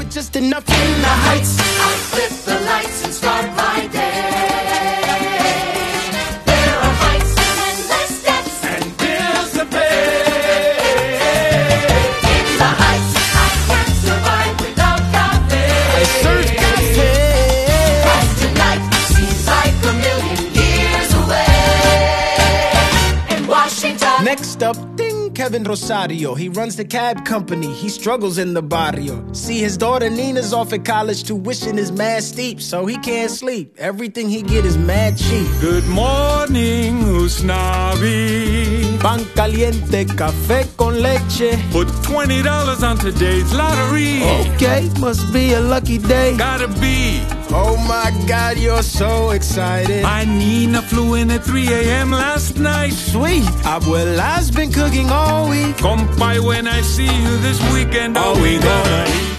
with just enough in the heights. I flip the lights and start my day. There are heights and less steps and bills to pay. In the heights, I can't survive without cafe. I search cafe. Cause tonight seems like a million years away. In Washington. Next up, Kevin Rosario, he runs the cab company, he struggles in the barrio. See, his daughter Nina's off at college, tuition is mad steep, so he can't sleep. Everything he get is mad cheap. Good morning, Usnavi. Pan caliente, café con leche. Put $20 on today's lottery. Okay, must be a lucky day. Gotta be. Oh my God, you're so excited. My Nina flew in at 3 a.m. last night. Sweet, Abuela's been cooking all week. Compay, when I see you this weekend, are we gonna eat?